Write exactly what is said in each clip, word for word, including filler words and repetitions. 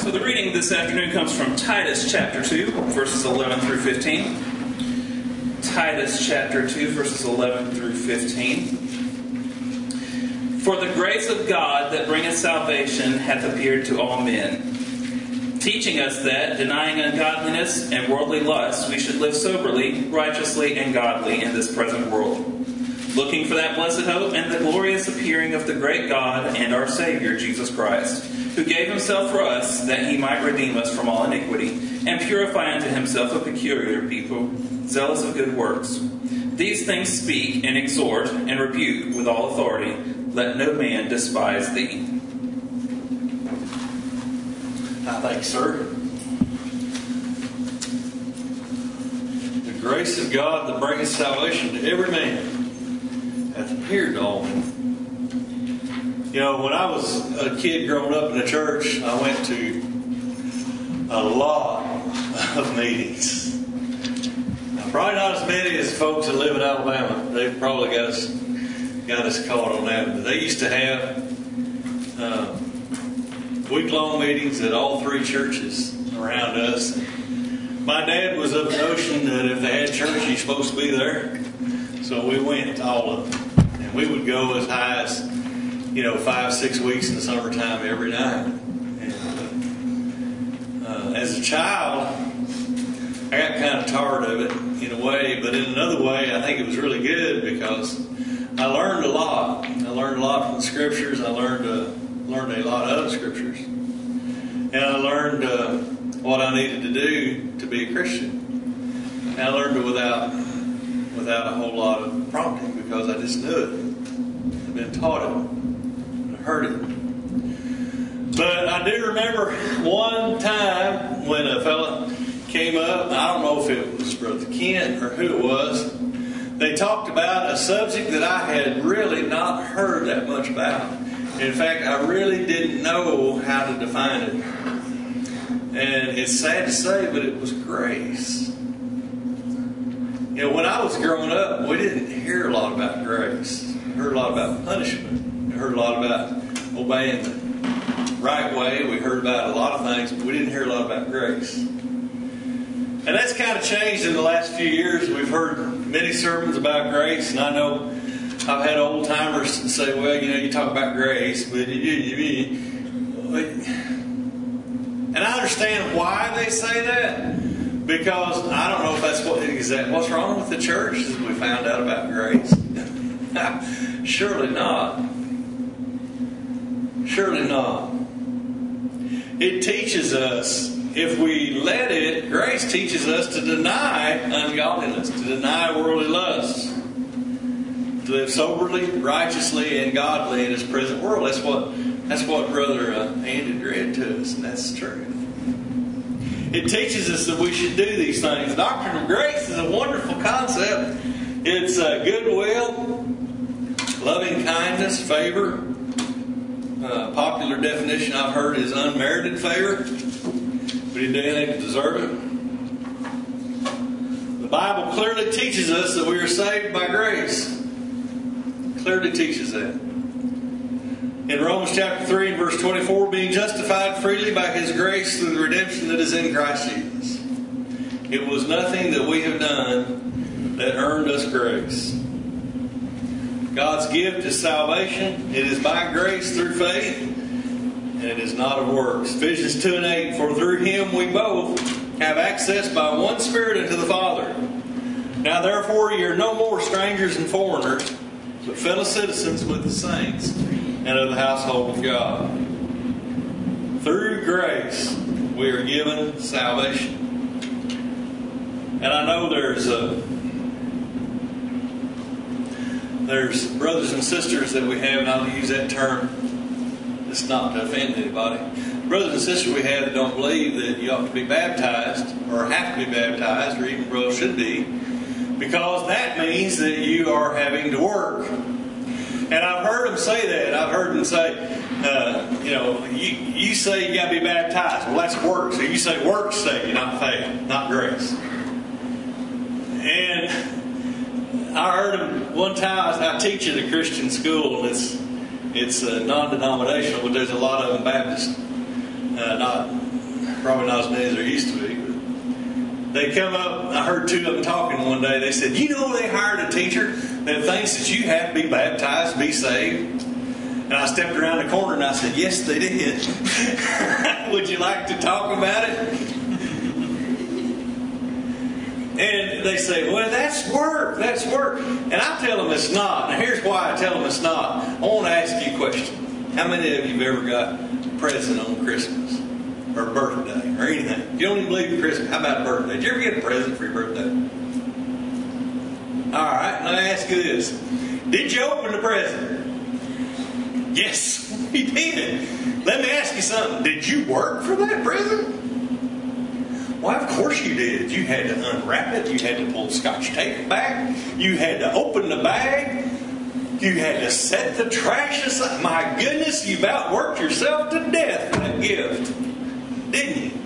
So the reading this afternoon comes from Titus chapter two, verses eleven through fifteen. Titus chapter two, verses eleven through fifteen. For the grace of God that bringeth salvation hath appeared to all men, teaching us that, denying ungodliness and worldly lusts, we should live soberly, righteously, and godly in this present world, looking for that blessed hope and the glorious appearing of the great God and our Savior, Jesus Christ, who gave himself for us, that he might redeem us from all iniquity, and purify unto himself a peculiar people, zealous of good works. These things speak, and exhort, and rebuke with all authority. Let no man despise thee. I thank you, sir. The grace of God that bringeth salvation to every man hath appeared to all men. You know, when I was a kid growing up in the church, I went to a lot of meetings. Now, probably not as many as folks that live in Alabama. They've probably got us got us caught on that. But they used to have uh, week-long meetings at all three churches around us. My dad was of the notion that if they had church, you're supposed to be there. So we went to all of them. And we would go as high as, you know, five, six weeks in the summertime every night. And, uh, uh, as a child, I got kind of tired of it in a way, but in another way, I think it was really good because I learned a lot. I learned a lot from the scriptures. I learned uh, learned a lot of the scriptures, and I learned uh, what I needed to do to be a Christian. And I learned it without without a whole lot of prompting because I just knew it. I'd been taught it. Heard it. But I do remember one time when a fella came up, I don't know if it was Brother Kent or who it was, they talked about a subject that I had really not heard that much about. In fact, I really didn't know how to define it. And it's sad to say, but it was grace. You know, when I was growing up, we didn't hear a lot about grace. We heard a lot about punishment. We heard a lot about obeying the right way. We heard about a lot of things, but we didn't hear a lot about grace. And that's kind of changed in the last few years. We've heard many sermons about grace, and I know I've had old timers say, well, you know, you talk about grace, but you, you, you, and I understand why they say that, because I don't know if that's what exactly what's wrong with the church as we found out about grace. Surely not. Surely not. It teaches us, if we let it, grace teaches us to deny ungodliness, to deny worldly lusts, to live soberly, righteously, and godly in this present world. That's what that's what Brother uh, Andy read to us, and that's true. It teaches us that we should do these things. The doctrine of grace is a wonderful concept. It's uh, goodwill, loving kindness, favor. Uh, popular definition I've heard is unmerited favor. We didn't do anything to deserve it. The Bible clearly teaches us that we are saved by grace. Clearly teaches that. In Romans chapter three and verse twenty-four, being justified freely by His grace through the redemption that is in Christ Jesus. It was nothing that we have done that earned us grace. God's gift is salvation. It is by grace through faith, and it is not of works. Ephesians two and eight, for through Him we both have access by one Spirit unto the Father. Now therefore ye are no more strangers and foreigners, but fellow citizens with the saints and of the household of God. Through grace we are given salvation. And I know there's a There's brothers and sisters that we have, and I'll use that term. It's not to offend anybody. Brothers and sisters we have that don't believe that you ought to be baptized, or have to be baptized, or even brothers should be, because that means that you are having to work. And I've heard them say that. I've heard them say, uh, you know, you, you say you got to be baptized. Well, that's work. So you say works save you, not faith, not grace. And I heard him one time. I teach at a Christian school, and it's it's uh, non-denominational, but there's a lot of them Baptist, uh, not Probably not as many as there used to be. But they come up, I heard two of them talking one day. They said, you know, they hired a teacher that thinks that you have to be baptized, be saved. And I stepped around the corner and I said, yes, they did. Would you like to talk about it? And they say, well, that's work, that's work. And I tell them it's not. And here's why I tell them it's not. I want to ask you a question. How many of you have ever got a present on Christmas? Or birthday? Or anything? You don't even believe in Christmas. How about a birthday? Did you ever get a present for your birthday? Alright, let me ask you this. Did you open the present? Yes, we did. Let me ask you something. Did you work for that present? Well, of course you did. You had to unwrap it. You had to pull Scotch tape back. You had to open the bag. You had to set the trash aside. My goodness, you've outworked yourself to death for that gift. Didn't you?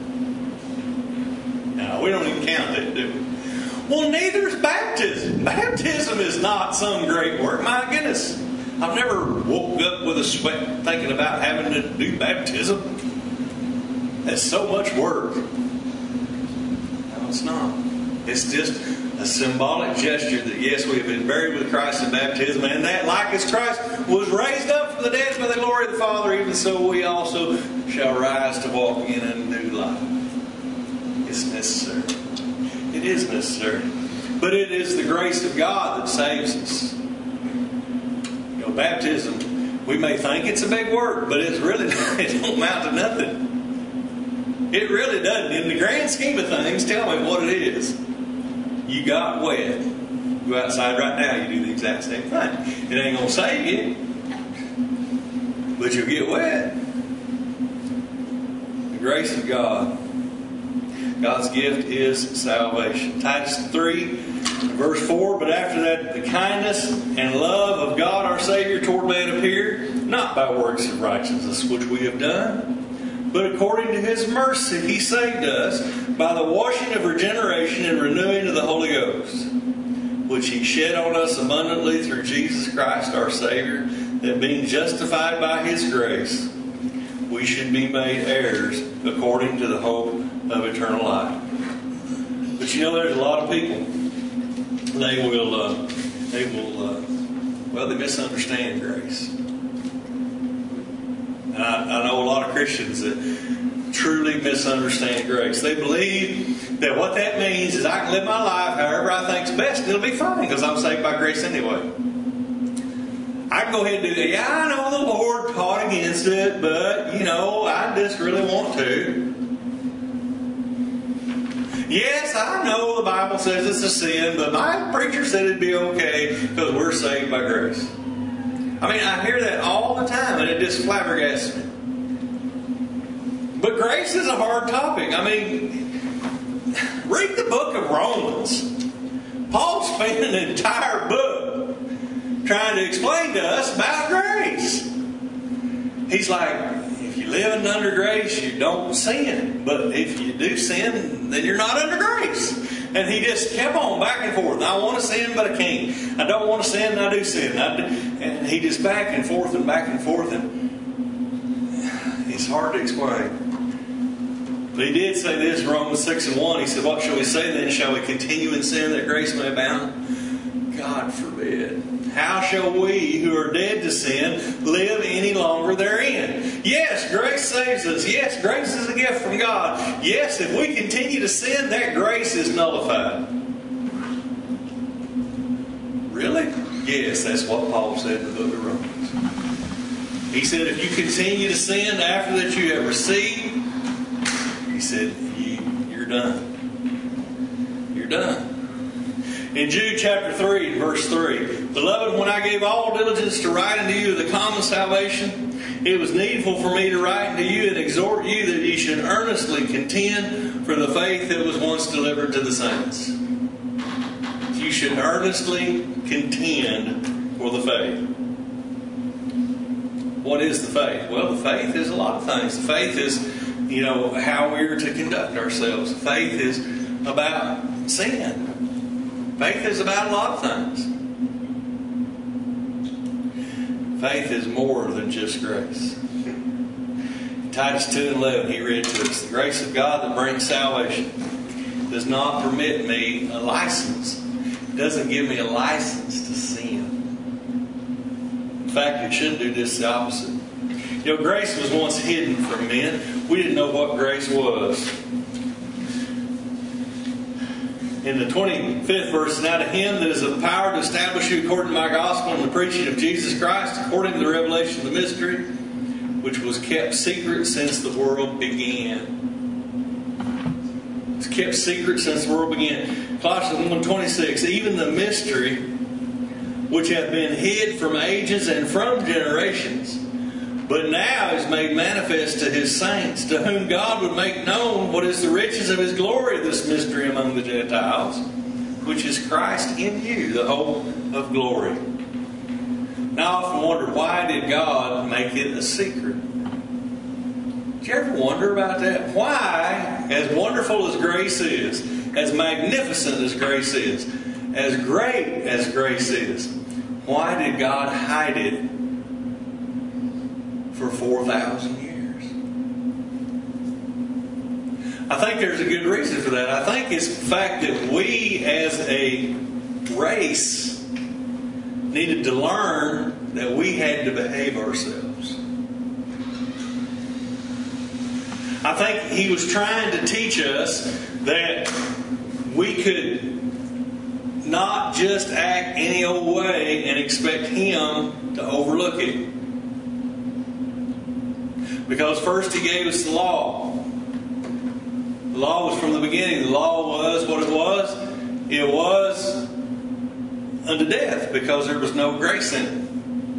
No, we don't even count that, do we? Well, neither is baptism. Baptism is not some great work. My goodness. I've never woke up with a sweat thinking about having to do baptism. That's so much work. No, it's not. It's just a symbolic gesture that, yes, we have been buried with Christ in baptism, and that, like as Christ was raised up from the dead by the glory of the Father, even so we also shall rise to walk in a new life. It's necessary. It is necessary. But it is the grace of God that saves us. Baptism, we may think it's a big work, but it's really it don't amount to nothing. It really doesn't. In the grand scheme of things, tell me what it is. You got wet. Go outside right now, you do the exact same thing. It ain't gonna save you, but you'll get wet. The grace of God. God's gift is salvation. Titus three, verse four, but after that the kindness and love of God our Savior toward man appeared, not by works of righteousness which we have done, but according to His mercy He saved us by the washing of regeneration and renewing of the Holy Ghost, which He shed on us abundantly through Jesus Christ our Savior, that being justified by His grace, we should be made heirs according to the hope of eternal life. But you know, there's a lot of people, they will, uh, they will, uh, well, they misunderstand grace. And I, I know a lot of Christians that truly misunderstand grace. They believe that what that means is I can live my life however I think's best and it'll be fine because I'm saved by grace anyway. I can go ahead and do that. Yeah, I know the Lord taught against it, but, you know, I just really want to. Yes, I know the Bible says it's a sin, but my preacher said it'd be okay because we're saved by grace. I mean, I hear that all the time, and it just flabbergasts me. But grace is a hard topic. I mean, read the book of Romans. Paul spent an entire book trying to explain to us about grace. He's like, if you're living under grace, you don't sin. But if you do sin, then you're not under grace. And he just kept on back and forth. I want to sin, but I can't. I don't want to sin, and I do sin. I do. And he just back and forth and back and forth. And it's hard to explain. But he did say this in Romans six and one. He said, what shall we say then? Shall we continue in sin that grace may abound? God forbid. How shall we who are dead to sin live any longer therein? Yes, grace saves us. Yes, grace is a gift from God. Yes, if we continue to sin, that grace is nullified. Really? Yes, that's what Paul said in the book of Romans. He said if you continue to sin after that you have received, he said, you, you're done. You're done. In Jude chapter three, verse three, Beloved, when I gave all diligence to write unto you the common salvation, it was needful for me to write unto you and exhort you that ye should earnestly contend for the faith that was once delivered to the saints. You should earnestly contend for the faith. What is the faith? Well, the faith is a lot of things. The faith is, you know, how we're to conduct ourselves. Faith is about sin. Faith is about a lot of things. Faith is more than just grace. It Titus two and eleven, he read to us, the grace of God that brings salvation does not permit me a license. It doesn't give me a license to sin. In fact, it should do this the opposite. You know, grace was once hidden from men. We didn't know what grace was. In the twenty-fifth verse, now to him that is of power to establish you according to my gospel and the preaching of Jesus Christ, according to the revelation of the mystery, which was kept secret since the world began. It's kept secret since the world began. Colossians one twenty-six, even the mystery which hath been hid from ages and from generations, but now is made manifest to His saints, to whom God would make known what is the riches of His glory, this mystery among the Gentiles, which is Christ in you, the hope of glory. Now I often wonder, why did God make it a secret? Did you ever wonder about that? Why, as wonderful as grace is, as magnificent as grace is, as great as grace is, why did God hide it for four thousand years? I think there's a good reason for that. I think it's the fact that we as a race needed to learn that we had to behave ourselves. I think He was trying to teach us that we could not just act any old way and expect Him to overlook it. Because first He gave us the law. The law was from the beginning. The law was what it was. It was unto death because there was no grace in it.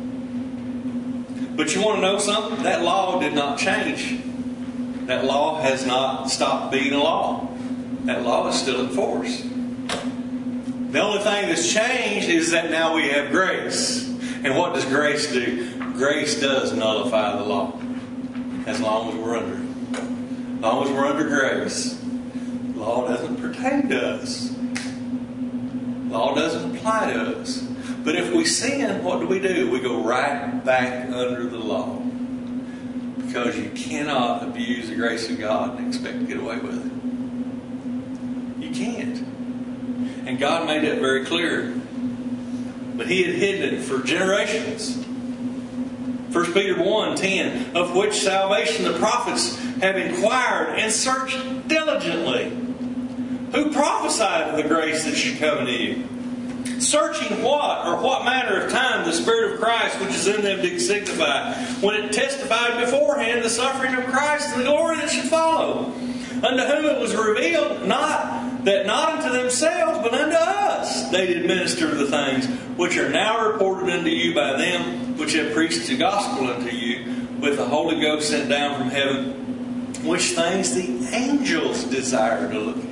But you want to know something? That law did not change. That law has not stopped being a law. That law is still in force. The only thing that's changed is that now we have grace. And what does grace do? Grace does nullify the law. As long as we're under it. As long as we're under grace. Law doesn't pertain to us. Law doesn't apply to us. But if we sin, what do we do? We go right back under the law. Because you cannot abuse the grace of God and expect to get away with it. You can't. And God made that very clear. But He had hidden it for generations. First Peter one ten, of which salvation the prophets have inquired and searched diligently. Who prophesied of the grace that should come to you? Searching what or what manner of time the Spirit of Christ which is in them did signify, when it testified beforehand the suffering of Christ and the glory that should follow. Unto whom it was revealed, not that not unto themselves, but unto us they did minister the things which are now reported unto you by them which have preached the gospel unto you with the Holy Ghost sent down from heaven, which things the angels desire to look into.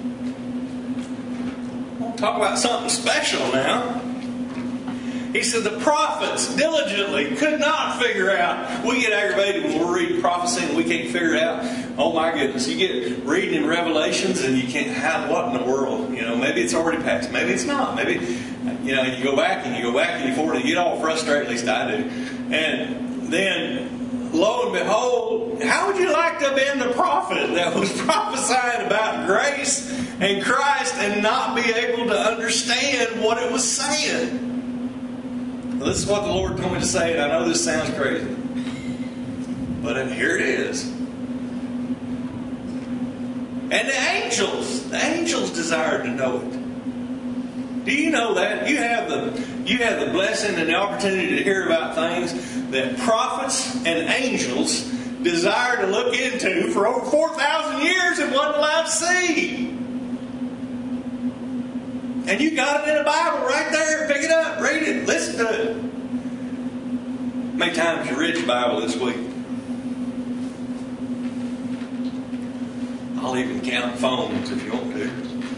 We'll talk about something special now. He said the prophets diligently could not figure out. We get aggravated when we're reading prophecy and we can't figure it out. Oh my goodness. You get reading in Revelations and you can't have what in the world? You know, maybe it's already passed. Maybe it's not. Maybe, you know, you go back and you go back and you forward and you get all frustrated, at least I do. And then, lo and behold, how would you like to have been the prophet that was prophesying about grace and Christ and not be able to understand what it was saying? Well, this is what the Lord told me to say, and I know this sounds crazy. But here it is. And the angels, the angels desired to know it. Do you know that? You have the you have the blessing and the opportunity to hear about things that prophets and angels desire to look into for over four thousand years and wasn't allowed to see. And you got it in the Bible right there. Pick it up, read it, listen to it. How many times you read your Bible this week? I'll even count phones if you want to.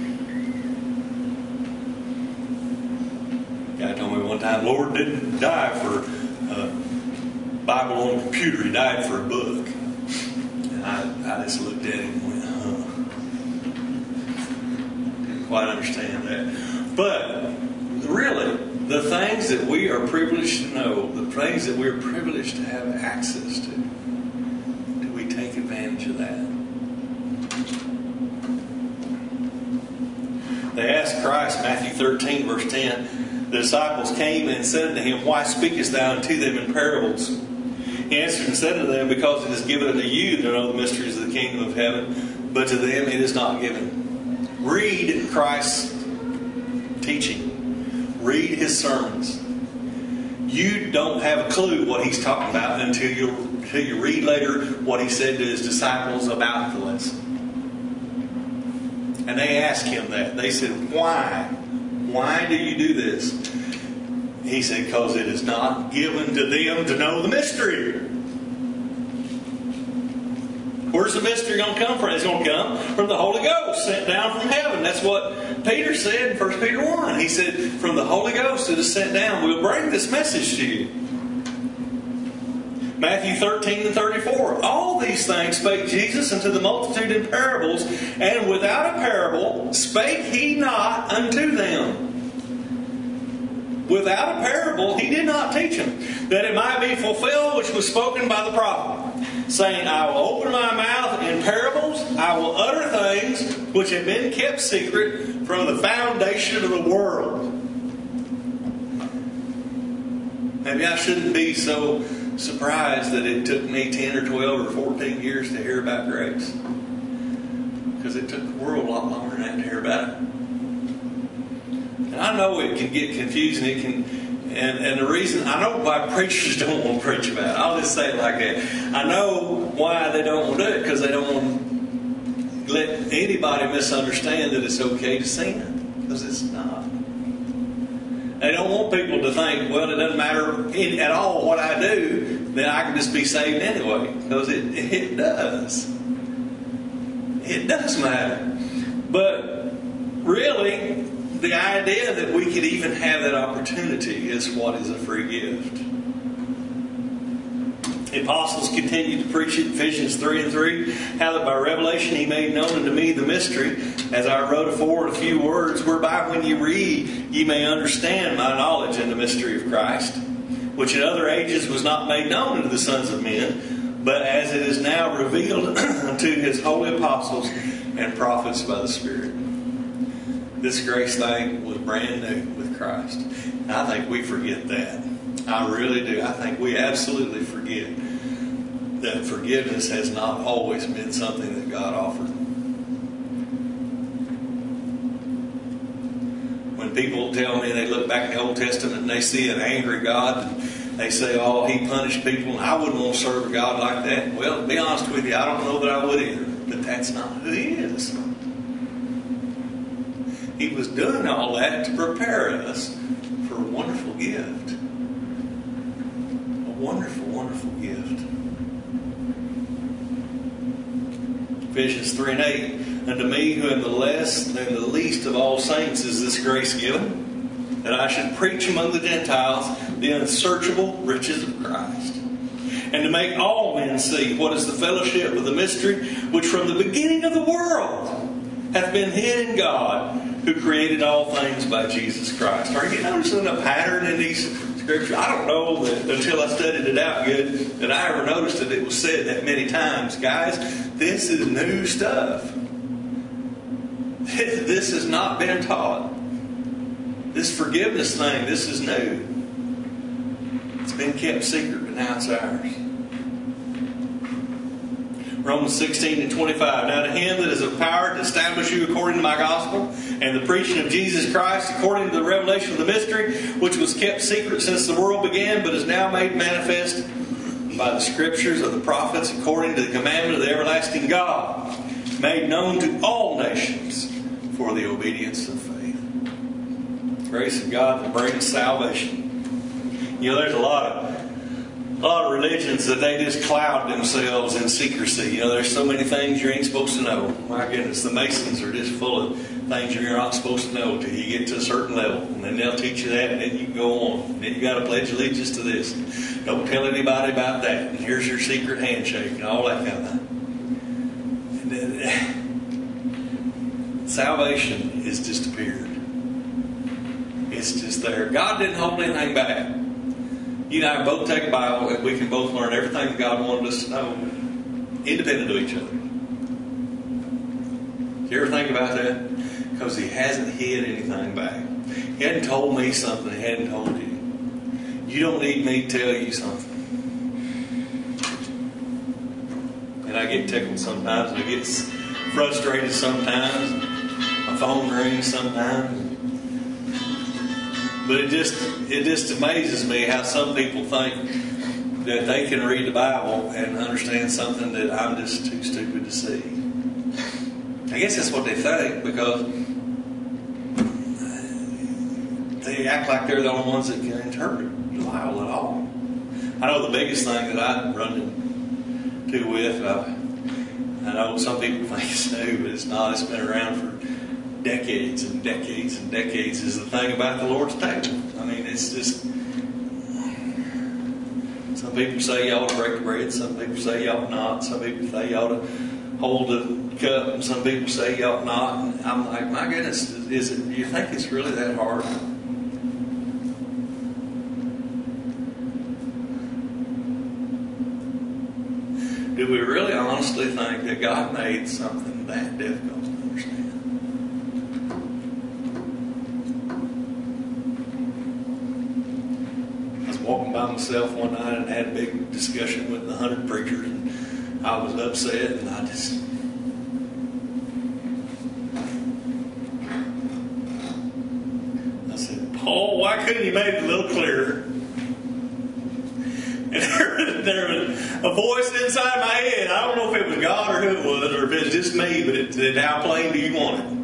Guy told me one time, Lord didn't die for a Bible on a computer. He died for a book. And I, I just looked at him and went, huh. Didn't quite understand that. But really, the things that we are privileged to know, the things that we are privileged to have access to, do we Christ, Matthew thirteen, verse ten, the disciples came and said unto him, Why speakest thou unto them in parables? He answered and said unto them, Because it is given unto you to know the mysteries of the kingdom of heaven, but to them it is not given. Read Christ's teaching. Read his sermons. You don't have a clue what he's talking about until you, until you read later what he said to his disciples about the lesson. And they asked him that. They said, Why? Why do you do this? He said, Because it is not given to them to know the mystery. Where's the mystery going to come from? It's going to come from the Holy Ghost sent down from heaven. That's what Peter said in First Peter one. He said, from the Holy Ghost that is sent down, we'll bring this message to you. Matthew thirteen and thirty-four. All these things spake Jesus unto the multitude in parables, and without a parable spake he not unto them. Without a parable he did not teach them, that it might be fulfilled which was spoken by the prophet, saying, I will open my mouth in parables, I will utter things which have been kept secret from the foundation of the world. Maybe I shouldn't be so surprised that it took me ten or twelve or fourteen years to hear about grace. Because it took the world a lot longer than that to hear about it. And I know it can get confusing. It can, and, and the reason, I know why preachers don't want to preach about it. I'll just say it like that. I know why they don't want to do it. Because they don't want to let anybody misunderstand that it's okay to sin. Because it's not. They don't want people to think, well, it doesn't matter at all what I do, then I can just be saved anyway. Because it, it does. It does matter. But really, the idea that we could even have that opportunity is what is a free gift. The apostles continued to preach it in Ephesians three and three, how that by revelation he made known unto me the mystery, as I wrote afore in a few words, whereby when you read ye may understand my knowledge in the mystery of Christ, which in other ages was not made known unto the sons of men, but as it is now revealed unto his holy apostles and prophets by the Spirit. This grace thing was brand new with Christ. And I think we forget that. I really do. I think we absolutely forget that forgiveness has not always been something that God offered. When people tell me they look back in the Old Testament and they see an angry God, and they say, oh, he punished people, and I wouldn't want to serve a God like that. Well, to be honest with you, I don't know that I would either. But that's not who he is. He was doing all that to prepare us for a wonderful gift. A wonderful, wonderful gift. Ephesians three and eight. Unto me, who am the less than the least of all saints, is this grace given, that I should preach among the Gentiles the unsearchable riches of Christ, and to make all men see what is the fellowship of the mystery, which from the beginning of the world hath been hid in God, who created all things by Jesus Christ. Are you noticing a pattern in these scriptures? I don't know that until I studied it out good that I ever noticed that it was said that many times. Guys, this is new stuff. This has not been taught. This forgiveness thing, this is new. It's been kept secret, but now it's ours. Romans sixteen and twenty-five. Now to him that is of power to establish you according to my gospel, and the preaching of Jesus Christ according to the revelation of the mystery, which was kept secret since the world began, but is now made manifest by the scriptures of the prophets, according to the commandment of the everlasting God, made known to all nations for the obedience of faith. Grace of God that brings salvation. You know, there's a lot of A lot of religions that they just cloud themselves in secrecy. You know, there's so many things you ain't supposed to know. My goodness, the Masons are just full of things you're not supposed to know till you get to a certain level. And then they'll teach you that, and then you can go on. And then you got to pledge allegiance to this. Don't tell anybody about that. And here's your secret handshake and all that kind of thing. And then, salvation has disappeared. It's just there. God didn't hold anything back. You and I both take a Bible and we can both learn everything God wanted us to know, independent of each other. Do you ever think about that? because He hasn't hid anything back. He hadn't told me something He hadn't told you. You don't need me to tell you something. And I get tickled sometimes, and I get frustrated sometimes. My phone rings sometimes. But it just it just amazes me how some people think that they can read the Bible and understand something that I'm just too stupid to see. I guess that's what they think, because they act like they're the only ones that can interpret the Bible at all. I know the biggest thing that I run into with, uh, I know some people think it's new, but it's not. It's been around for decades and decades and decades, is the thing about the Lord's table. I mean, it's just, some people say you ought to break the bread, some people say you ought not, some people say you ought to hold the cup, and some people say you ought not. And I'm like, my goodness, is it, do you think it's really that hard? Do we really honestly think that God made something that difficult to understand? Walking by myself one night and had a big discussion with a hundred preachers, and I was upset, and I just I said, Paul, why couldn't you make it a little clearer? And there, there was a voice inside my head. I don't know if it was God or who it was, or if it was just me, but it said, how plain do you want it?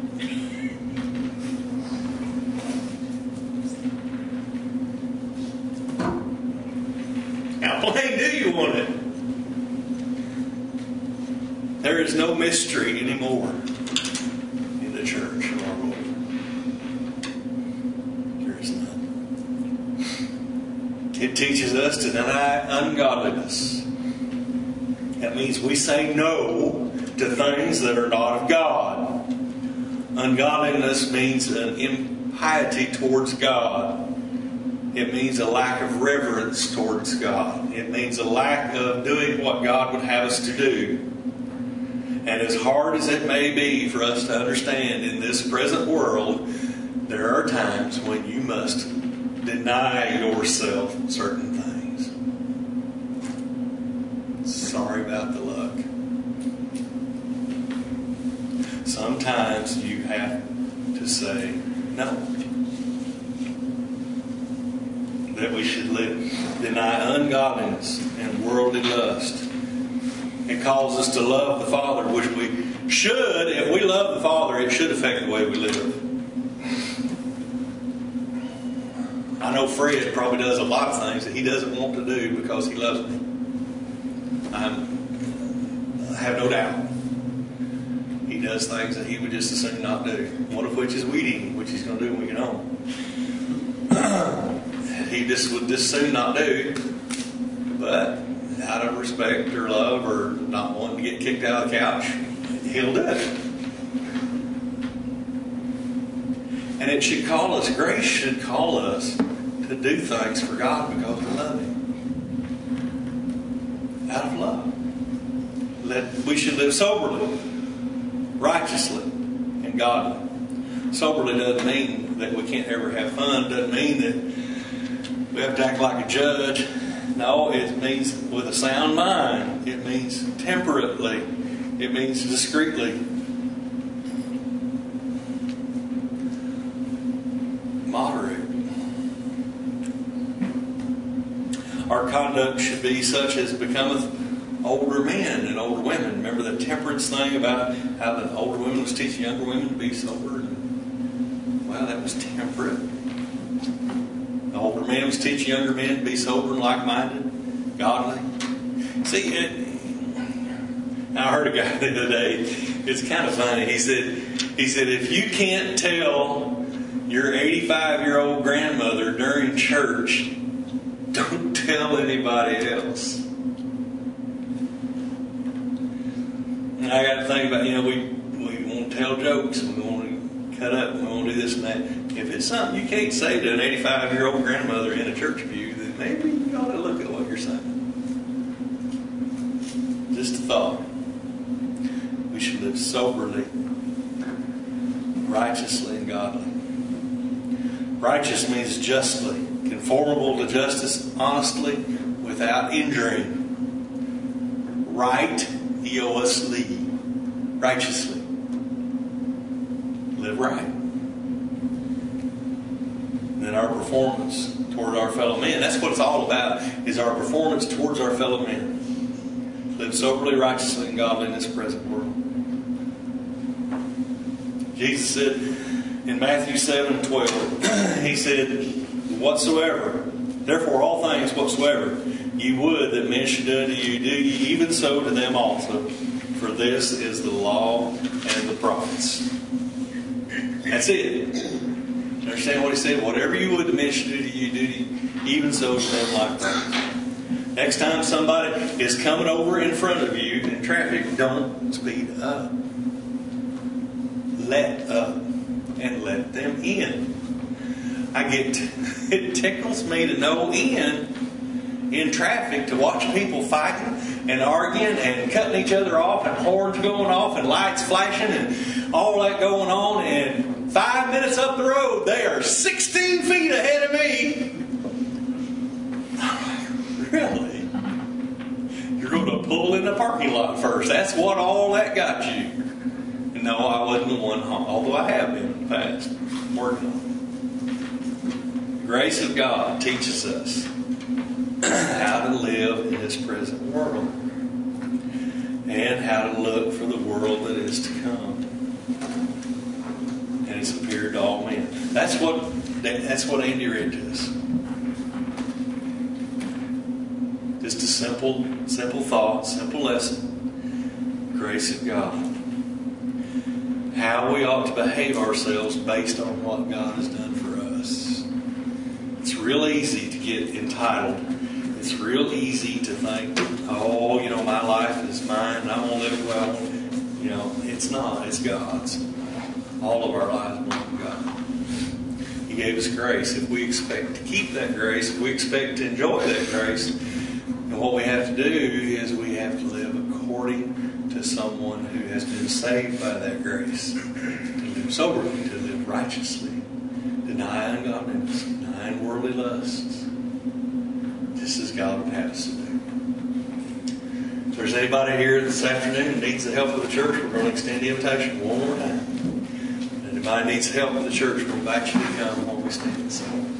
How plain do you want it? There is no mystery anymore in the church of our Lord. There is none. It teaches us to deny ungodliness. That means we say no to things that are not of God. Ungodliness means an impiety towards God. It means a lack of reverence towards God. It means a lack of doing what God would have us to do. And as hard as it may be for us to understand in this present world, there are times when you must deny yourself certain things. Sorry about the luck. Sometimes you have to say no. That we should live, deny ungodliness and worldly lust. It calls us to love the Father, which we should. If we love the Father, it should affect the way we live. I know Fred probably does a lot of things that he doesn't want to do because he loves me. I'm, I have no doubt. He does things that he would just as soon not do. One of which is weed eating, which he's going to do when we get home. He just would just soon not do, but out of respect or love or not wanting to get kicked out of the couch, he'll do it. And it should call us, grace should call us to do things for God because we love Him. Out of love. Let, we should live soberly, righteously, and godly. Soberly doesn't mean that we can't ever have fun. Doesn't mean that we have to act like a judge. No, it means with a sound mind. It means temperately. It means discreetly. Moderate. Our conduct should be such as becometh older men and older women. Remember the temperance thing about how the older women was teaching younger women to be sober? Well, that was temperate. The older man was teaching younger men to be sober and like-minded, godly. See, it, I heard a guy the other day. It's kind of funny. He said, he said, if you can't tell your eighty-five-year-old grandmother during church, don't tell anybody else. And I got to think about, you know, we we want to tell jokes and we want to cut up and we want to do this and that. If it's something you can't say to an eighty-five-year-old grandmother in a church pew, then maybe you ought to look at what you're saying. Just a thought. We should live soberly, righteously and godly. Righteous means justly, conformable to justice, honestly, without injuring. Right, E O S Lee, righteously. Live right. And then our performance toward our fellow men. That's what it's all about, is our performance towards our fellow men. Live soberly, righteously, and godly in this present world. Jesus said in Matthew seven twelve, He said, whatsoever, therefore all things whatsoever ye would that men should do unto you, do ye even so to them also. For this is the law and the prophets. That's it. Understand what He said? Whatever you would that men should do to you, do ye even so to them likewise. Next time somebody is coming over in front of you in traffic, don't speed up. Let up and let them in. I get, it tickles me to no end in traffic to watch people fighting and arguing and cutting each other off and horns going off and lights flashing and all that going on, and five minutes up the road they are sixteen feet ahead of me. Really? You're going to pull in the parking lot first. That's what all that got you. And no, I wasn't the one, although I have been in the past. Working on it. The grace of God teaches us how to live in this present world and how to look for the world that is to come. And it's appeared to all men. That's what that's what Andy read to us. Just a simple, simple thought, simple lesson. Grace of God. How we ought to behave ourselves based on what God has done for us. It's real easy to get entitled. It's real easy to think, oh, you know, my life is mine and I want to live the way I want to. You know, it's not. It's God's. All of our lives belong to God. He gave us grace. If we expect to keep that grace, if we expect to enjoy that grace, and what we have to do is we have to live according to someone who has been saved by that grace. To live soberly, to live righteously, deny ungodliness, deny worldly lusts, just as God would have us to do. If there's anybody here this afternoon who needs the help of the church, we're going to extend the invitation one more time. And if anybody needs help with the church, we invite you to come while we stand and sing.